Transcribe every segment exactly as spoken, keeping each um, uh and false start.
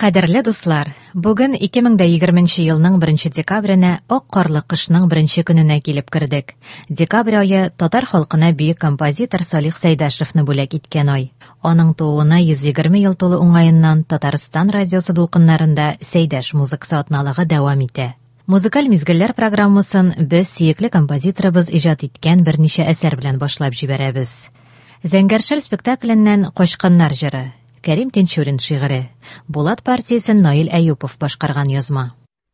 Кадерле дуслар, бүген ике мең егерменче елның беренче декабренә ак карлы кышның беренче көненә килеп кердек. Декабрь ае татар халкына бөек композитор Салих Сәйдәшевне бүләк иткән ай. Аның тууына йөз егерме ел тулу уңаеннан Татарстан радиосы дулкыннарында Сәйдәш музыкасы атналыгы дәвам итә. Музыкаль мизгелләр программасын без сөекле композиторыбыз иҗат иткән берничә әсәр белән башлап җибәрәбез. Зәңгәршәл спектакленнән Качканнар җыры, Кәрим Тинчурин шигыре, Булат партиясен Наил Әюпов башкарган язма.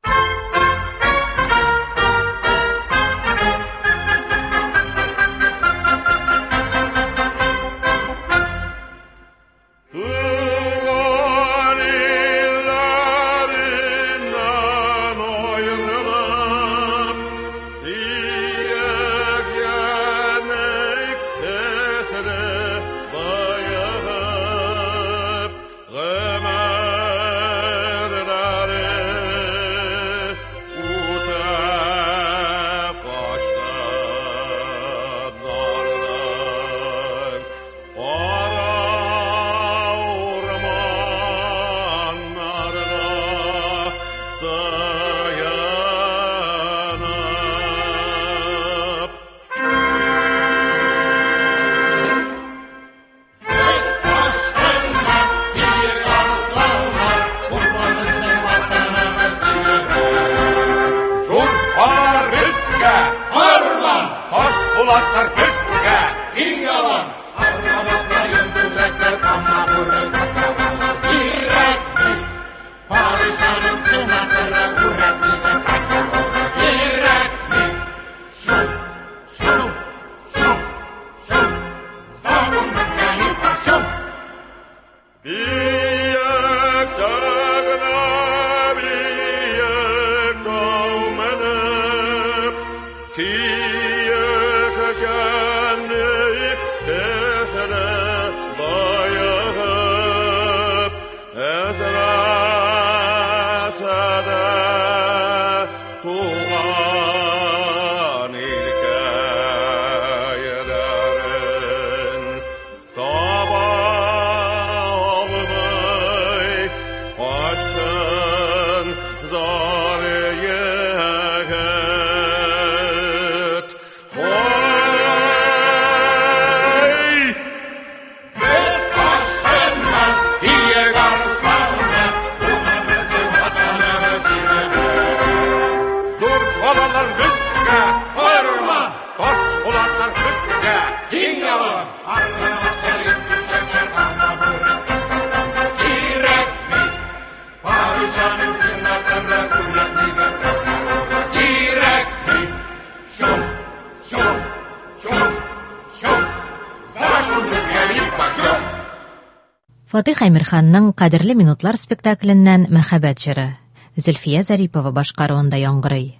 Фатих Әмирханның «Кадерле минутлар» спектакленнән «Мәхәббәт җыры», Зөлфия Зарипова башкаруында яңгырый.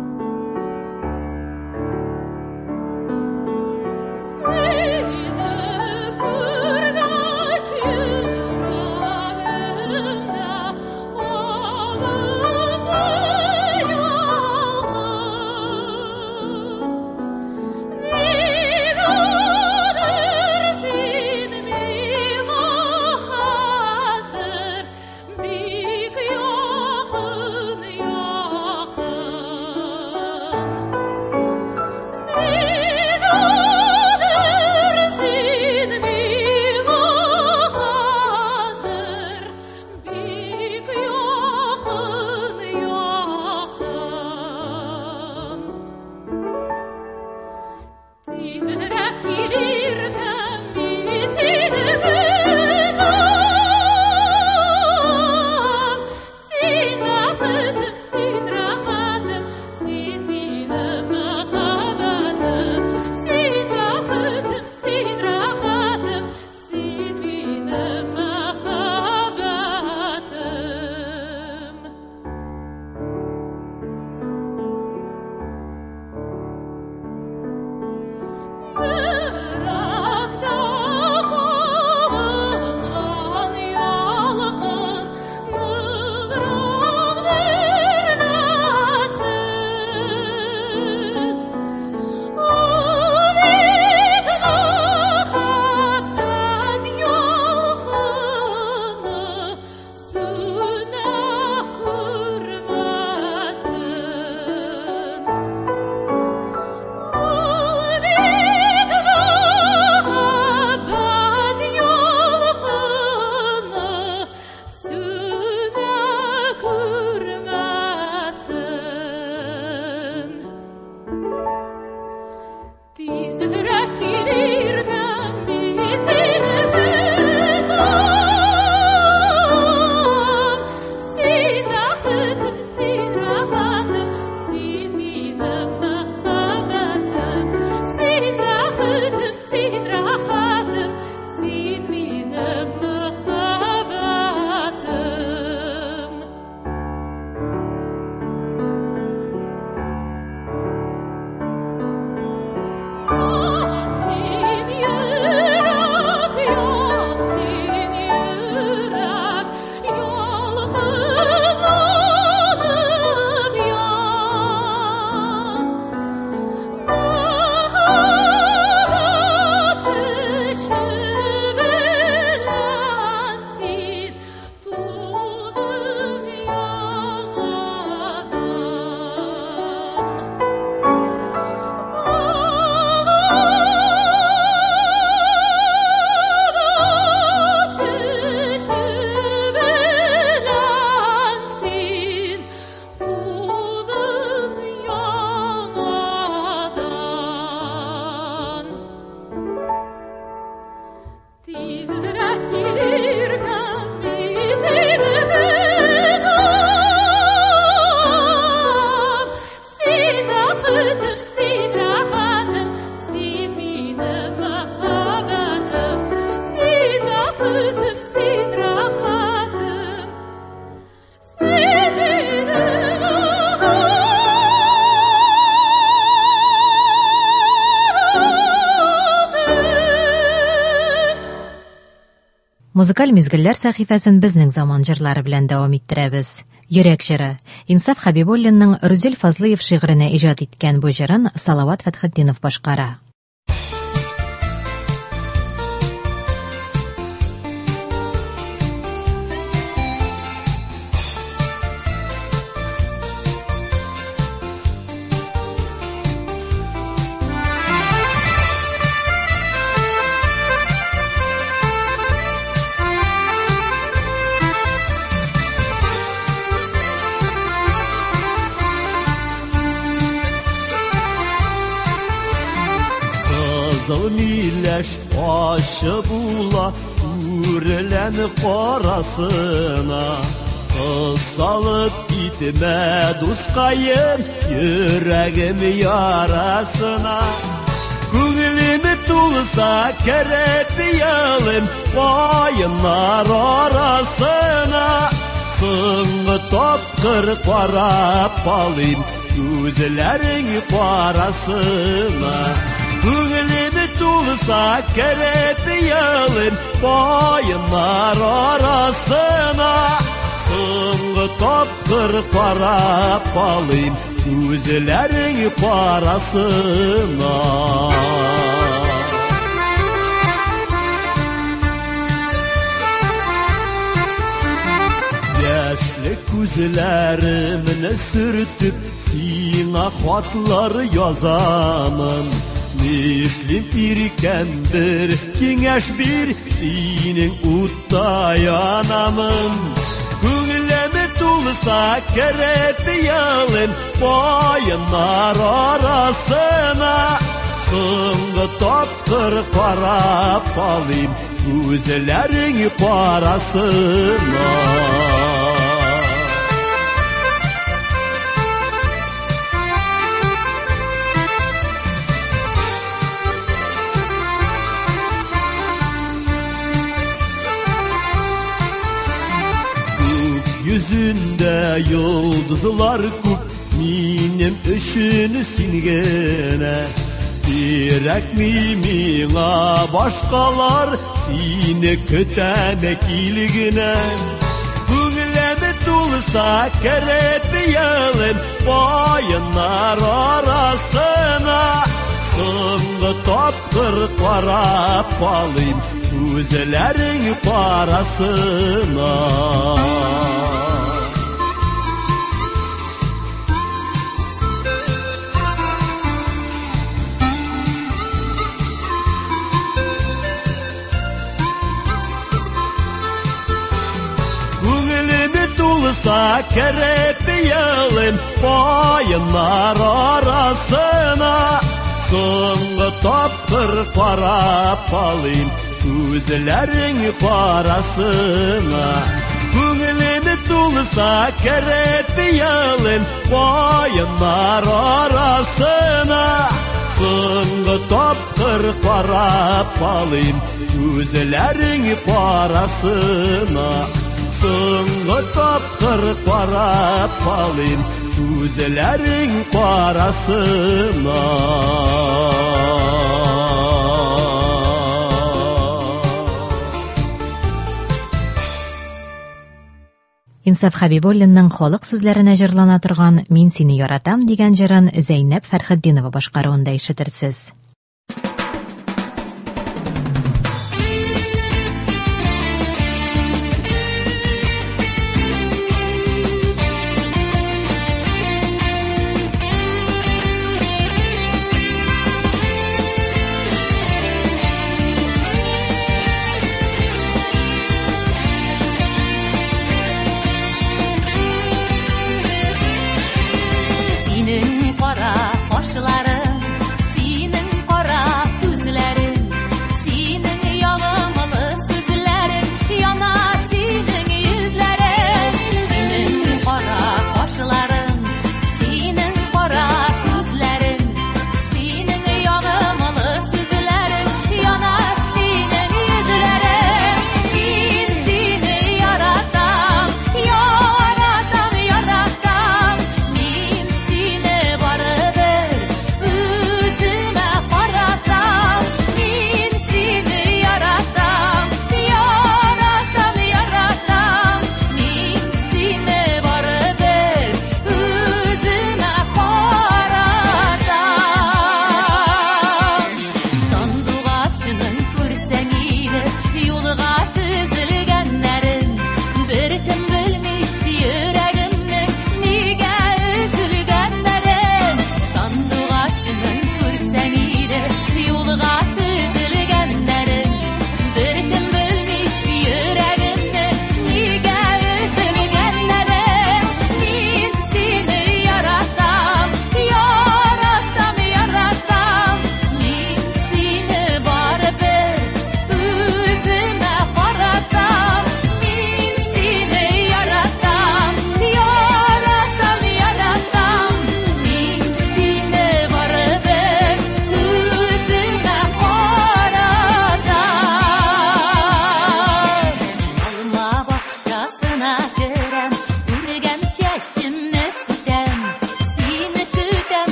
Say the Музыкаль мизгелләр сәхифәсен безнең заман җырлары белән дәвам иттерәбез. Йөрәк җыры. Инсаф Хәбибуллинның Рүзел Фазлыев шигыренә иҗат иткән бу җырын Салават Фәтхетдинов башкара. Миләш ашы була үрелән карасына, салып китмә дускаем йөрәгем ярасына. Күңелем тулса кереп ялым вайыннар арасына, соңгы тапкыр карап алыйм күзләрең карасына. Күңелем тулса кереп ялым вайыннар арасына, соңгы тапкыр карап алыйм күзләрең карасына. Яшьле күзләремне сөртеп сиңа хатлар язамын. Нишлим иркән бер киңәш бир, синең утта янамын. Күңелем тулса кереп ялым вайыннар арасына, соңгы тапкыр карап алыйм күзләрең карасына. Yüzünde yıldızlar күп, минем өчен син генә. Кирәкми миңа башкалар, сине көтәм килгенә. Күңелем тулса кереп ялым вайыннар арасына, соңгы тапкыр карап алыйм күзләрең карасына. Тулса кереп ялым вайыннар арасына, соңгы тапкыр карап алыйм күзләрең карасына. Күңелем тулса кереп ялым вайыннар арасына, соңгы тапкыр карап алыйм күзләрең карасына. Соңгы тапкыр карап алыйм күзләрең карасына. Инсаф Хәбибуллинның халык сүзләренә җырлана торган «Мин сине яратам» дигән җырын Зәйнәп Фәрхетдинова башкаруында ишетерсез. Синең кара кашларың, синең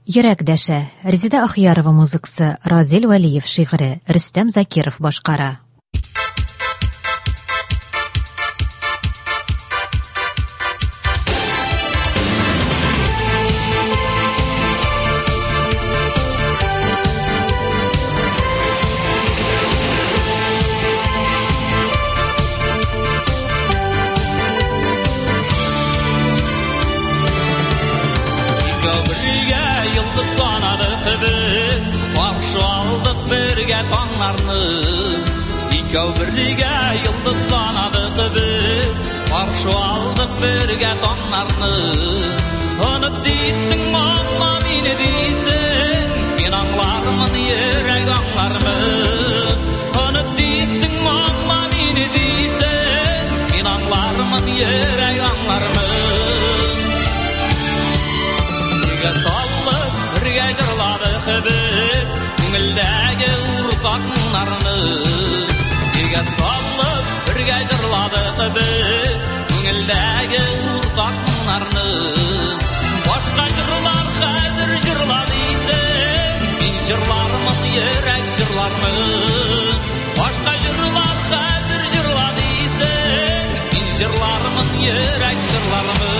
Йөрәк дәшә. Резида Ахъярова музыкасы, Разил Вәлиев шигыре, Рөстәм Закиров башкара. İkəv birligə yıldızlanadık biz, qarşı aldıq birgə tonlarını. Onu deysin, mağla beni deysin, ben anlarımın yürək anlarımı. Onu deysin, mağla beni deysin, ben anlarımın yürək anlarımı. Birgə sallıq, birgə qırladık biz, көңілдәге ұртақынларыны. Birgə sallıq, birgə qırladık biz, көңілдәге ұртақынларыны. Başqa jırlar xədir jırladıysan, men jırlarımın yürək jırlarımı. Başqa jırlar xədir jırladıysan, men jırlarımın yürək jırlarımı.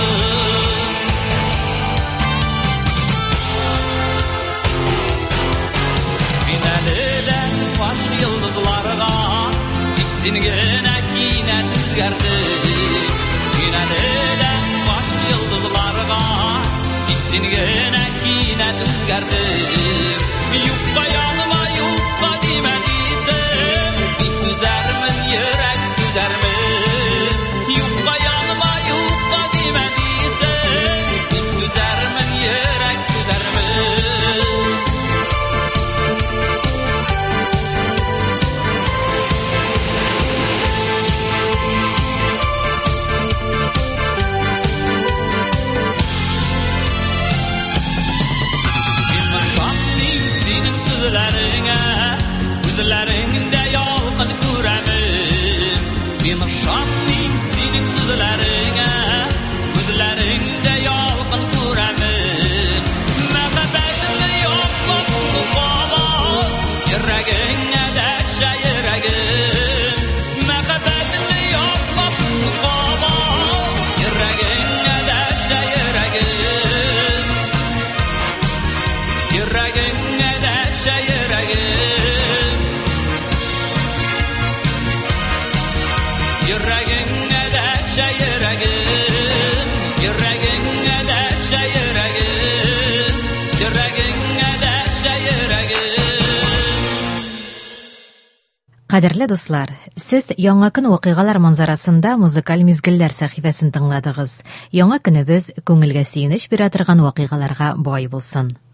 Aşk yıldızlarga tiksingene kine tüzgerdi. Yinelele aşk yıldızlarga tiksingene kine tüzgerdi. Yukka yanıma yukka demediysen, bir tüzermin yürek tüzermin. Yukka yanıma yukka demediysen, bir tüzermin yürek tüzermin. Gözlerinde yalqın görəmin, ben şanlıyım senin sözlerine. Gözlerinde yalqın görəmin, məhəbbətini yoxlab qala, yüreğine dəşə yüreğim. Məhəbbətini yoxlab qala, yüreğine dəşə yüreğim. Yüreğine dəşə yüreğim. Yüreğine dəşə yüreğim, yüreğine dəşə yüreğim, yüreğine dəşə yüreğim. Кадерле дуслар, сез яңа көн вакыйгалар манзарасында музыкаль мизгелләр сәхифәсен тыңладыгыз. Яңа көнебез күңелгә сөенеч бирә торган вакыйгаларга бай булсын.